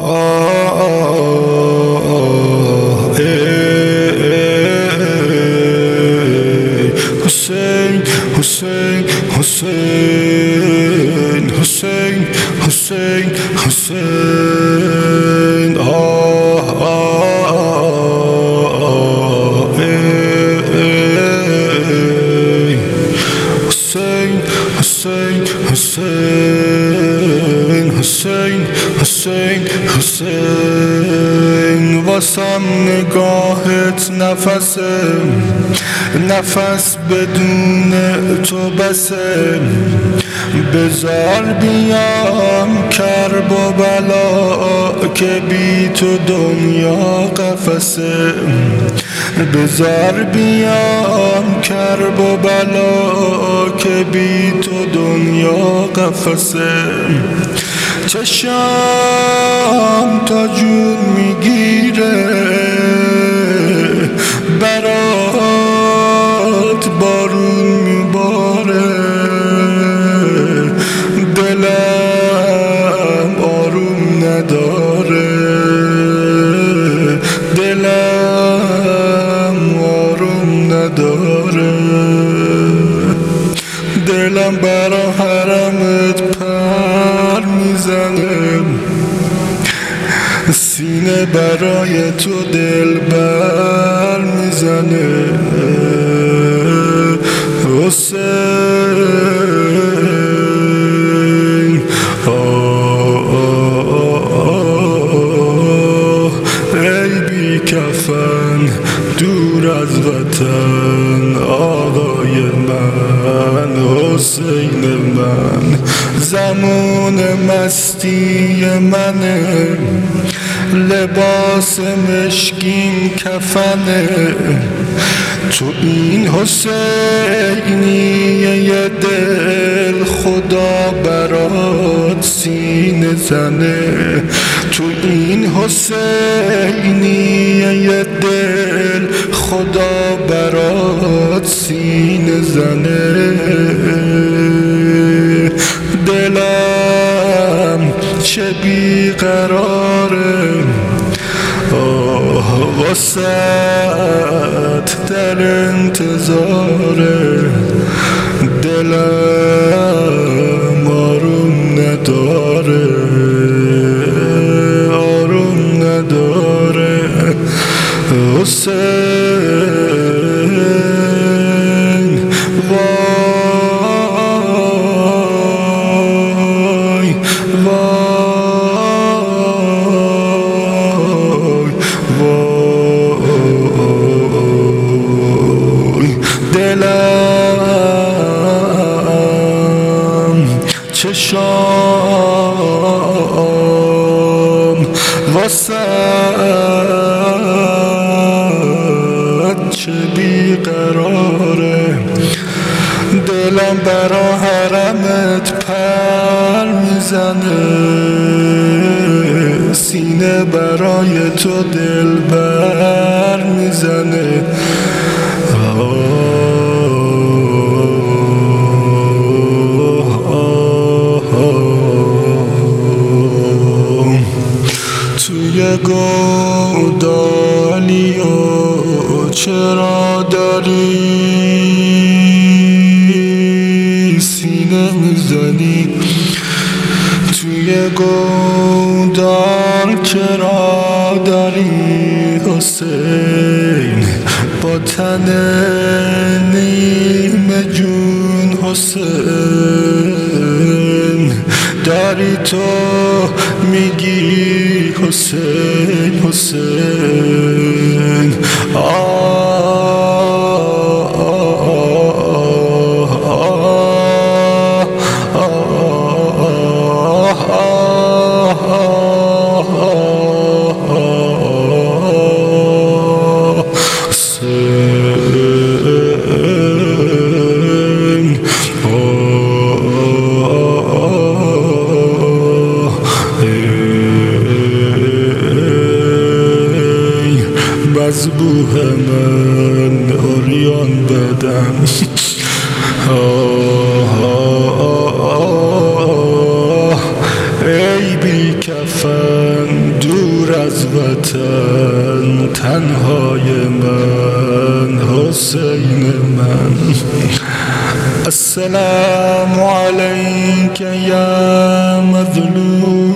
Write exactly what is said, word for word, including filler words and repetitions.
حسین حسین حسین حسین حسین حسین آه آه حسین حسین حسین حسین حسین حسین واسم نگاهت نفسه نفس بدون تو بسه بذار بیام کرب و بلا که بی تو دنیا قفسه بذار بیام کرب و بلا که بی تو دنیا قفسه چشام تا جون میگیره برات بارون میباره دلم آروم نداره دلم آروم نداره دلم برا حرمت پر میزنه سینه برای تو دل بر میزنه حسین آه آه آه ای بی کفن دور از وطن آقای من حسین من زمان مستی منه لباس مشکین کفنه تو این حسینی یه دل خدا برات سینه زنه تو این حسینی یه دل خدا برات سینه زنه دلم چه بیقراره آه واسط در انتظاره دلم آروم نداره آروم نداره حسین وای وای وای دلم چشام واسد چه بیقراره دلم برا حرمت پر میزنه سینه برای تو دل بر میزنه آه آه آه توی گودالی و چرا داری سینه میزنی توی گودال چرا داری حسین با تن نیمه جون حسین داری تو میگی حسین حسین آه مذبوح من اوریان بدم آه آه آه ای بی کفن از وطن تنهای من، حسین من. السلام علیک یا مظلوم